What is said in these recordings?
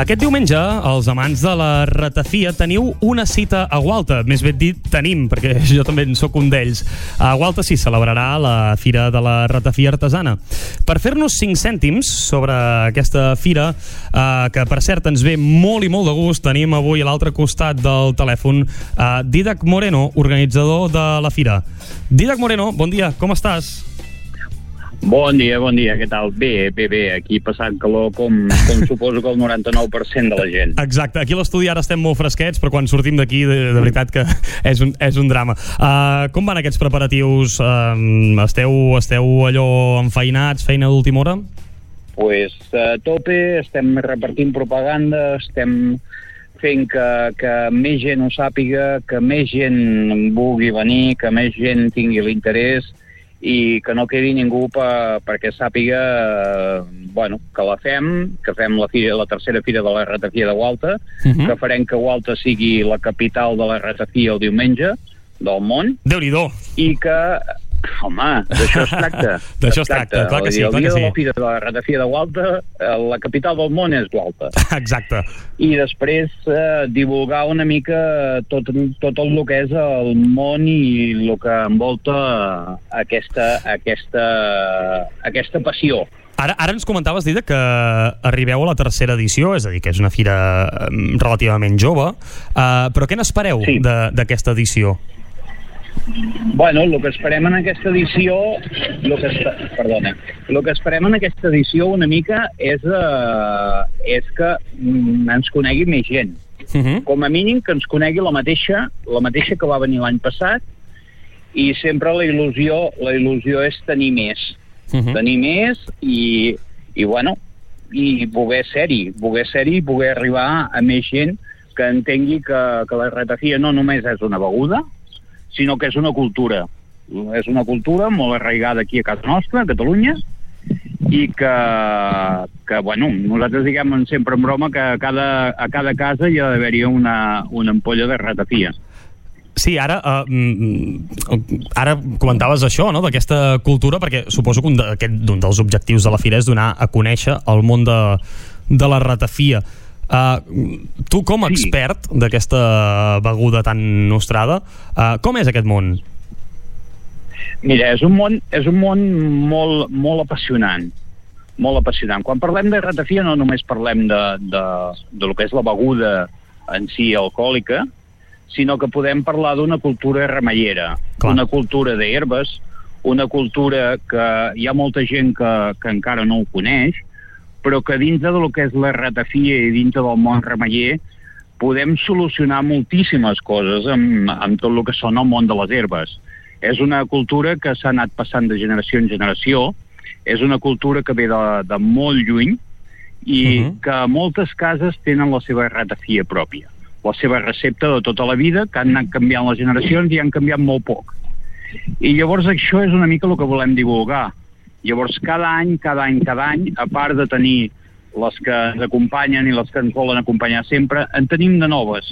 Aquest diumenge, els amants de la ratafia teniu una cita a Gualta. Més ben dit, tenim, perquè jo també en sóc un d'ells. A Gualta s'hi celebrarà la Fira de la Ratafia Artesana. Per fer-nos 5 cèntims sobre aquesta fira, que per cert ens ve molt i molt de gust, tenim avui a l'altre costat del telèfon Dídac Moreno, organitzador de la fira. Dídac Moreno, bon dia, com estàs? Bon dia, què tal? Bé, aquí passant calor com suposo que el 99% de la gent. Exacte, aquí a l'estudi ara estem molt fresquets, però quan sortim d'aquí de veritat que és un drama. Com van aquests preparatius? Esteu allò enfeinats, feina d'última hora? Pues a tope, estem repartint propaganda, estem fent que més gent ho sàpiga, que més gent vulgui venir, que més gent tingui l'interès i que no quedi ningú perquè sàpiga que fem la tercera fira de la ratafia de Gualta, que farem que Gualta sigui la capital de la ratafia el diumenge del món. Déu-n'hi-do! I que, home, d'això es tracta. D'això es tracta, clar que sí. El dia de la fira de la ratafia de Gualta, la capital del món és Gualta. Exacte. I després divulgar una mica tot el que és el món i el que envolta aquesta passió. Ara ens comentaves, Dida, que arribeu a la tercera edició, és a dir, que és una fira relativament jove, però què n'espereu d'aquesta edició? Bueno, el que esperem en aquesta edició una mica és que ens conegui més gent. Com a mínim que ens conegui la mateixa que va venir l'any passat, i sempre la il·lusió és tenir més. Tenir més i poder ser-hi, poder arribar a més gent que entengui que la ratafia no només és una beguda, sinó que és una cultura. És una cultura molt arraigada aquí a casa nostra, a Catalunya, i que nosaltres diguem sempre en broma que a cada casa hi ha d'haver-hi una ampolla de ratafia. Sí, ara comentaves això, no?, d'aquesta cultura, perquè suposo que un dels objectius de la fira és donar a conèixer el món de la ratafia. Tu, com a expert d'aquesta beguda tan nostrada, com és aquest món? Mira, és un món molt apassionant. Molt apassionant. Quan parlem de ratafia no només parlem de lo que és la beguda en si alcohòlica, sinó que podem parlar d'una cultura remeiera, una cultura d'herbes, una cultura que hi ha molta gent que encara no ho coneix, però que dins de lo que és la ratafia i dins del món remeier podem solucionar moltíssimes coses amb tot el que són el món de les herbes. És una cultura que s'ha anat passant de generació en generació, és una cultura que ve de molt lluny i que moltes cases tenen la seva ratafia pròpia, la seva recepta de tota la vida, que han anat canviant les generacions i han canviat molt poc. I llavors això és una mica el que volem divulgar. Llavors cada any, a part de tenir les que ens acompanyen i les que ens volen acompanyar sempre, en tenim de noves.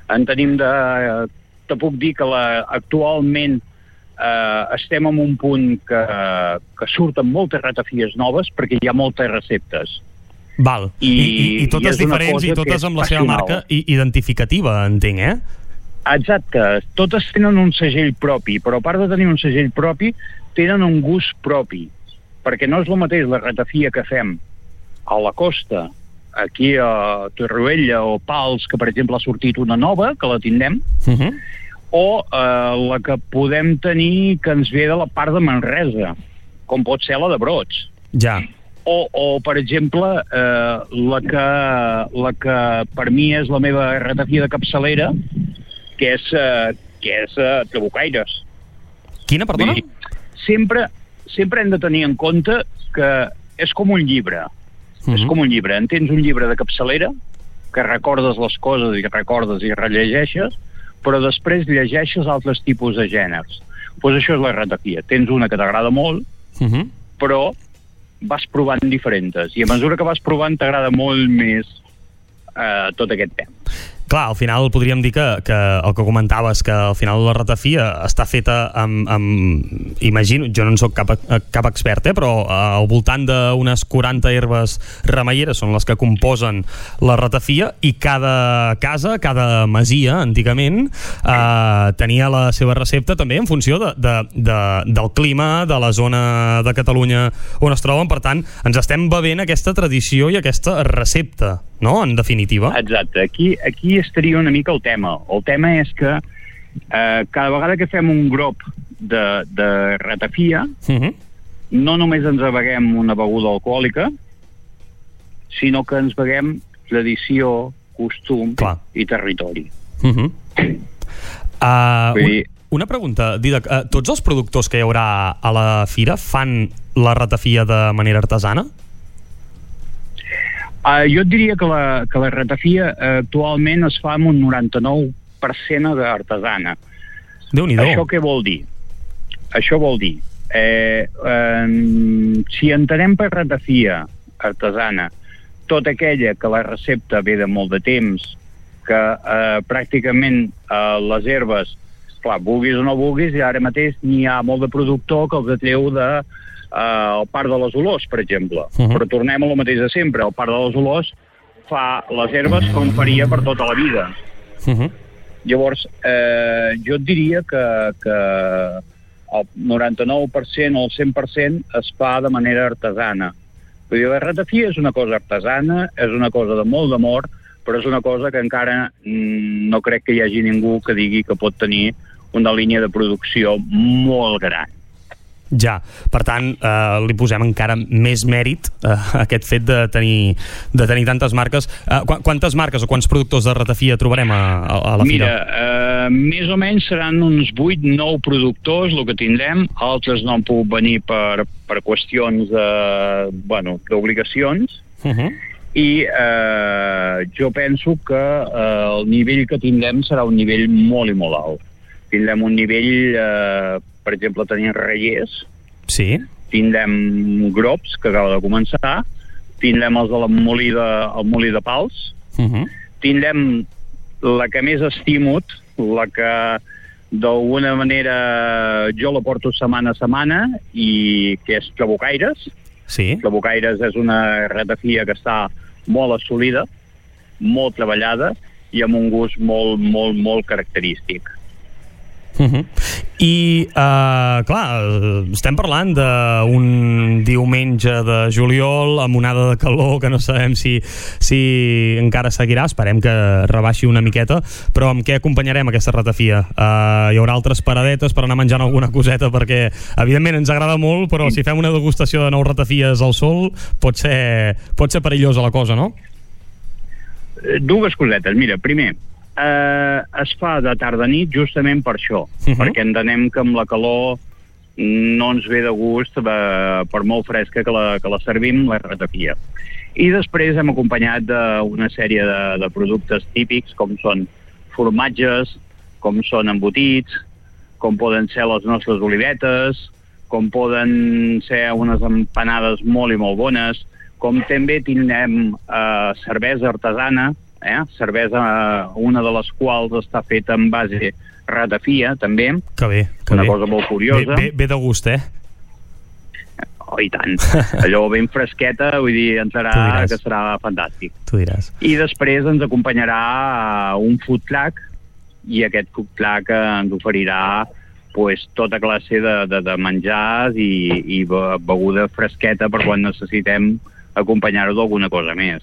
Te puc dir que actualment estem en un punt que surten moltes ratafies noves perquè hi ha moltes receptes. Val. I totes diferents i totes amb la seva marca identificativa, entenc, eh? Exacte. Totes tenen un segell propi, però a part de tenir un segell propi, tenen un gust propi. Perquè no és el mateix la ratafia que fem a la costa, aquí a Torroella o Pals, que per exemple ha sortit una nova, que la tindrem, o la que podem tenir que ens ve de la part de Manresa, com pot ser la de Brots. Ja. O per exemple, la que per mi és la meva ratafia de capçalera, que és Trabucaires. Quina, perdona? Sempre hem de tenir en compte que és com un llibre. És com un llibre. Tens un llibre de capçalera, que recordes les coses i recordes i rellegeixes, però després llegeixes altres tipus de gèneres. Doncs això és la ratafia. Tens una que t'agrada molt, però vas provant diferents. I a mesura que vas provant t'agrada molt més tot aquest tema. Clar, al final podríem dir que el que comentaves, que al final la ratafia està feta imagino, jo no en soc cap expert, però al voltant d'unes 40 herbes remeieres són les que composen la ratafia, i cada casa, cada masia, antigament, tenia la seva recepta també en funció del clima, de la zona de Catalunya on es troben. Per tant, ens estem bevent aquesta tradició i aquesta recepta, no?, en definitiva. Exacte, aquí estaria una mica el tema. El tema és que cada vegada que fem un grop de ratafia, no només ens beguem una beguda alcohòlica, sinó que ens beguem tradició, costum i territori. Una pregunta, Dídac, tots els productors que hi haurà a la fira fan la ratafia de manera artesana? Jo et diria que la ratafia actualment es fa amb un 99% d'artesana. Déu-n'hi-do. Això què vol dir? Això vol dir, si entenem per ratafia artesana tota aquella que la recepta ve de molt de temps, que pràcticament les herbes, clar, vulguis o no vulguis, i ara mateix n'hi ha molt de productor que els atreu el Parc de les Olors, per exemple. Però tornem a lo mateix de sempre. El Parc de les Olors fa les herbes com faria per tota la vida. Llavors, jo et diria que el 99% o el 100% es fa de manera artesana. Vull dir, la ratafia és una cosa artesana, és una cosa de molt d'amor, però és una cosa que encara no crec que hi hagi ningú que digui que pot tenir una línia de producció molt gran. Ja, per tant, li posem encara més mèrit a aquest fet de tenir tantes marques. Quantes marques o quants productors de ratafia trobarem a la fira? Mira, més o menys seran uns 8-9 productors el que tindrem. Altres no han pogut venir per qüestions d'obligacions. I jo penso que el nivell que tindrem serà un nivell molt i molt alt. Tindrem un nivell, per exemple, tenim reiers, tindrem grops, que acaba de començar, tindrem els de el molí de Pals, tindrem la que més estimut, la que d'alguna manera jo la porto setmana a setmana, i que és Trabucaires. Trabucaires és una ratafia que està molt assolida, molt treballada i amb un gust molt, molt, molt característic. I clar, estem parlant d'un diumenge de juliol amb onada de calor que no sabem si encara seguirà, esperem que rebaixi una miqueta, però amb què acompanyarem aquesta ratafia? Hi haurà altres paradetes per anar menjant alguna coseta, perquè evidentment ens agrada molt, però si fem una degustació de 9 ratafies al sol pot ser perillosa la cosa, no? Dues cosetes, mira, primer, es fa de tarda a nit justament per això, perquè entenem que amb la calor no ens ve de gust, per molt fresca que la servim, la ratafia. I després hem acompanyat d'una sèrie de productes típics, com són formatges, com són embotits, com poden ser les nostres olivetes, com poden ser unes empanades molt i molt bones, com també tindrem cervesa artesana, cervesa, una de les quals està feta en base ratafia, també. Que bé, una cosa molt curiosa. Bé de gust, Oh, i tant. Allò ben fresqueta, vull dir, entrarà que serà fantàstic. Tu diràs. I després ens acompanyarà un food truck, i aquest food truck ens oferirà tota classe de menjars i beguda fresqueta per quan necessitem acompanyar-ho d'alguna cosa més.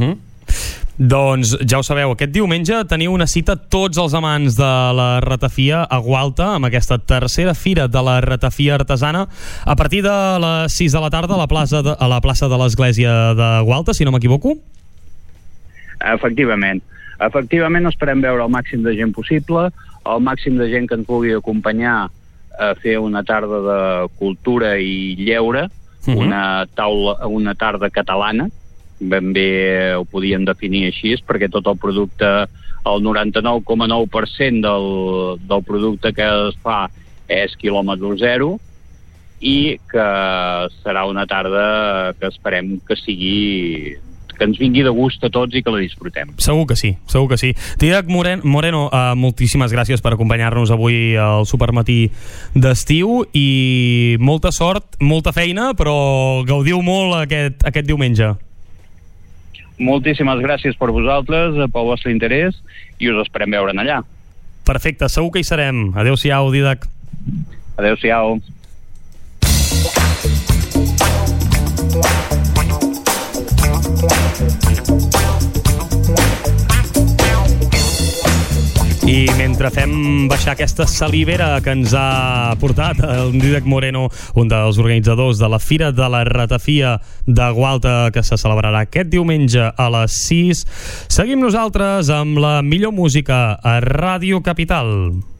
Doncs ja ho sabeu, aquest diumenge teniu una cita tots els amants de la ratafia a Gualta, amb aquesta tercera fira de la ratafia artesana, a partir de les 6 de la tarda a la plaça de l'Església de Gualta, si no m'equivoco? Efectivament esperem veure el màxim de gent possible, el màxim de gent que ens pugui acompanyar a fer una tarda de cultura i lleure, una tarda catalana, ben bé ho podíem definir així, perquè tot el producte, el 99,9% del producte que es fa és quilòmetre zero, i que serà una tarda que esperem que que ens vingui de gust a tots i que la disfrutem. Segur que sí, segur que sí. Dídac Moreno, moltíssimes gràcies per acompanyar-nos avui al Supermatí d'estiu i molta sort, molta feina, però gaudiu molt aquest diumenge. Moltíssimes gràcies per vosaltres, pel vostre interès, i us esperem veure'n allà. Perfecte, segur que hi serem. Adéu-siau, Dídac. Adéu-siau. I mentre fem baixar aquesta salivera que ens ha portat el Dídac Moreno, un dels organitzadors de la Fira de la Ratafia de Gualta, que se celebrarà aquest diumenge a les 6, seguim nosaltres amb la millor música a Ràdio Capital.